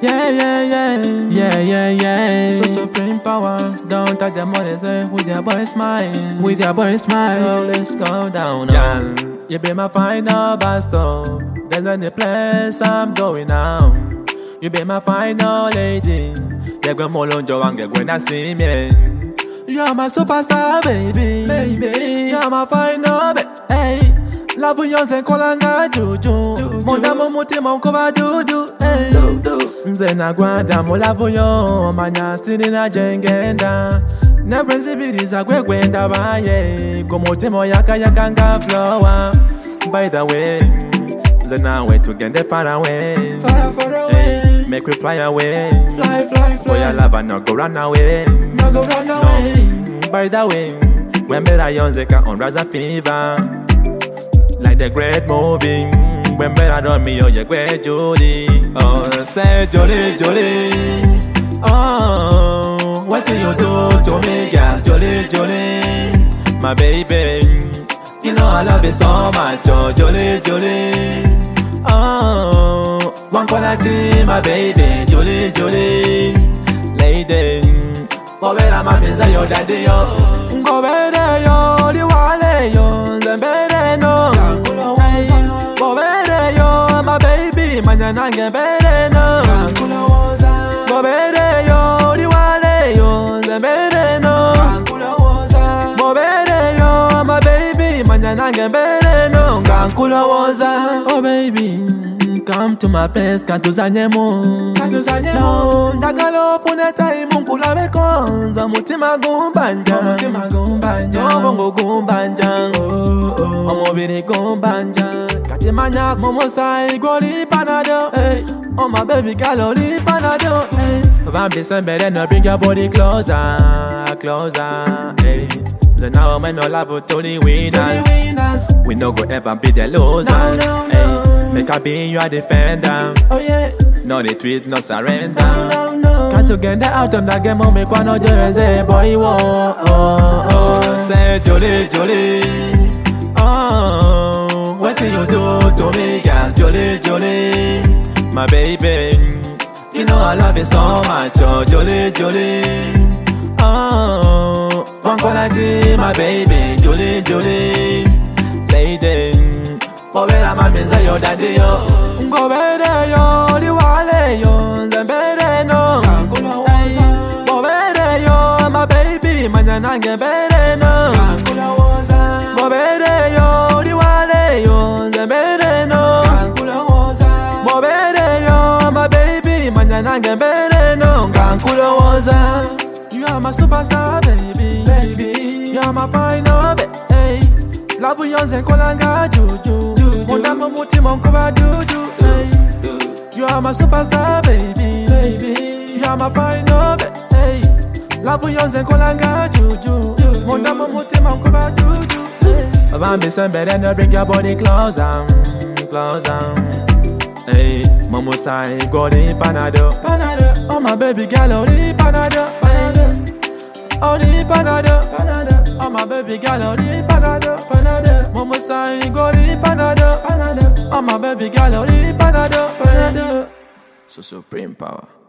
Yeah, yeah, yeah. Yeah, yeah, yeah. So supreme power. Don't touch the money, say with your boy smile. With your boy smile. So let's go down. Yeah. You be my final bastard. There's any place I'm going now. You be my final lady. You go molonjo and get when I see me. You're my superstar, baby. You're my final, hey. La bouillonce kolanga juju. Mon damo mutima unkoba dudu, hey. Nze na gwanda mo la bouillon. Manya sini na jengenda. Na brenzibiri za gwenda baye. Komotemo yaka nga flower. By the way, nze na we to get far away. Far away. Hey, make we fly away. Fly. For your love and not go run away. No go run away. No. By the way, when better Yonzeka on Raza Fever. Like the great movie. When better on me, oh, you great Julie. Oh, say Julie, Julie. Oh, what do you do to me, girl? Julie, Julie. My baby. You know I love you so much, oh, Julie, Julie. Oh, one quality, my baby, Julie, Julie. Lady, go better, my pizza, your daddy, yo. Go better, yo, the wale, yo, the better, no. Go better, yo, my baby, manana, get better, no. Go better, yo, the wale, yo, the better, no. Go better, yo, my baby, manana, get better, no. Oh, baby. Come to my place, katuzanyemo. No, ndagalo funeta imunkula bekonza. Mutima gumbanja. Bongo gumbanja. Omobiri gumbanja. Katimanya momosai gori panado. Oh my baby galori panado. Vampi sembere no bring your body closer, closer. So now I'm no love to the winners. We no go ever be the losers. No. Make a be your defender. Oh yeah. No retreat, no surrender. Can't you get out of that game? Make one no jersey, boy. Oh. Say Jolie, Jolie. Oh, what do you do to me, girl? Jolie, Jolie. My baby, you know I love you so much. Oh, Jolie, Jolie. Oh, one quality, my baby, Jolie, Jolie. Lady. Go better, my pizza, your daddy, yo. Go better, yo, the wale, yo, the better, no. Go better, yo, my baby, manana, get better, no. Go better, yo, the wale, yo, the better, no. Go better, yo, my baby, manana, get better, no. You are my superstar, baby. You are my final, baby. La bouillonce kolanga juju. Mondamo mutima unkoba dudu. You are my superstar, baby. You are my final, baby. La bouillonce kolanga juju. Mondamo mutima unkoba dudu. Vampi sembere no bring your body closer, closer. Hey, momosai gori panado. Oh my baby girl, ori panado. Ori panado. Oh my baby girl, ori panado. Momo say gori panado. Oh my baby girl, ori panado. So supreme power.